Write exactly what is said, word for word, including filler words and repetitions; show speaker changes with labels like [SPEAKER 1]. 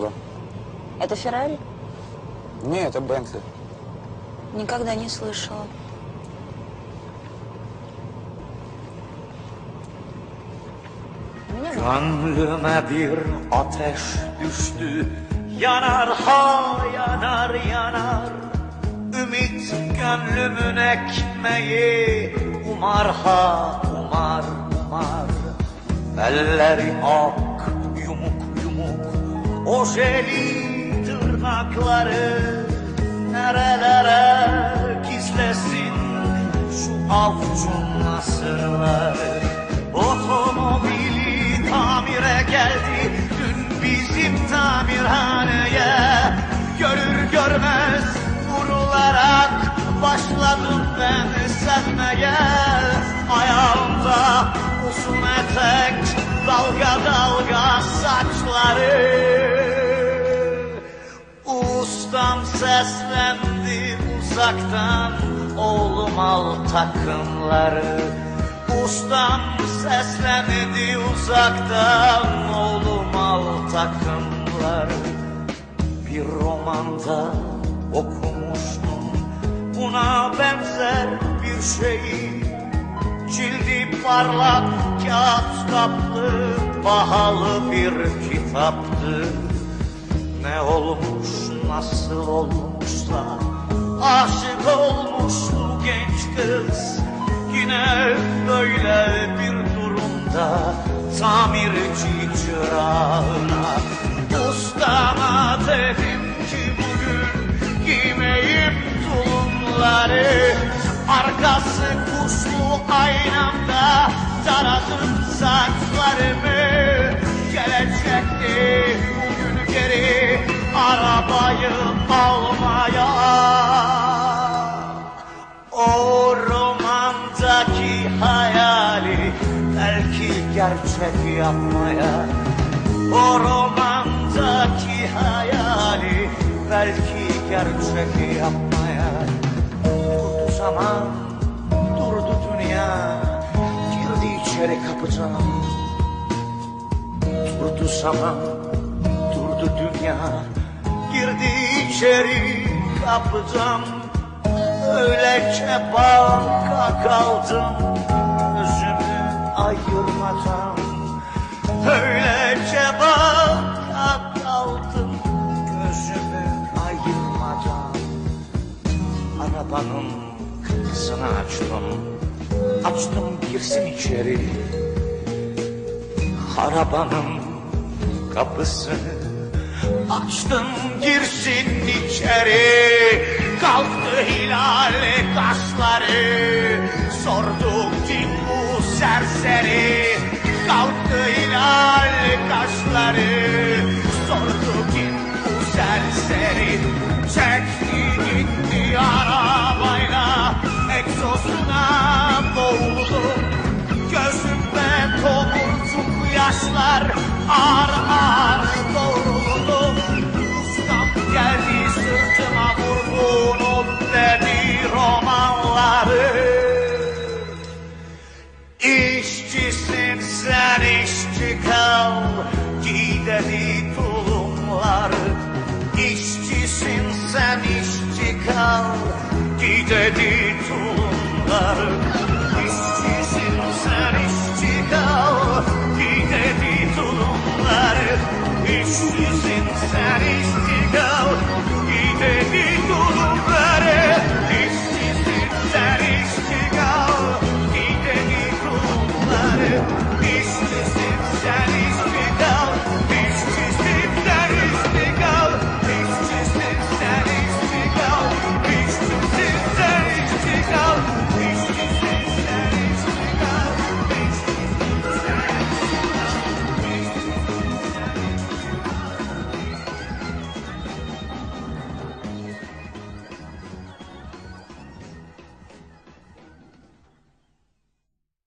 [SPEAKER 1] Спасибо.
[SPEAKER 2] Это Феррари?
[SPEAKER 1] Нет, это Бентли.
[SPEAKER 2] Никогда не слышала.
[SPEAKER 3] Gönlüme bir ateş düştü, yanar ha yanar yanar. Ümit gönlümün ekmeği, umar ha umar umar. Elleri ak yumuk yumuk, ojeli tırnakları nerelere gizlesin şu avucun sırları. Otomobili tamire geldi dün bizim tamirhaneye. Görür görmez vurularak başladım ben sevmeye. Ayağımda uzun etek, dalga dalga saçları. Ustam seslendi uzaktan, oğlum al takımları. Ustam seslendi uzaktan, oğlum al takımları. Bir romanda okumuştum buna benzer bir şeyi. Cildi parlak kağıt kaplı, pahalı bir kitaptı. Ne olmuş nasıl olmuşsa aşık olmuş bu genç kız. Yine böyle bir durumda tamirci çırağına. Ustama dedim ki bugün giymeyim tulumları. Arkası kuşlu aynamda taradım saçlarımı. Gelecekti bugün geri arabayı almaya. O romandaki hayali belki gerçek yapmaya. O romandaki hayali belki gerçek yapmaya. Durdu zaman, durdu dünya, girdi içeri kapıdan. Durdu zaman, durdu dünya, girdi içeri kapıdan. Öylece baka kaldım gözümü ayırmadan. Öylece baka kaldım gözümü ayırmadan. Arabanın kapısını açtım, açtım girsin içeri. Arabanın kapısını açtım girsin içeri. Kalktı hilal kaşları, sorduk kim bu serseri. Kalktı hilal kaşları, sorduk kim bu serseri. Çekti gitti arabayla, egzozuna boğuldum. Gözümde tomurcuk yaşlar, ağır ağır doğruldum. Ustam geldi sırtıma vurdu, not dedi romanları. İşçisin sen işçi kal, giy dedi tulumları. İşçisin sen işçi kal, giy dedi tulumları.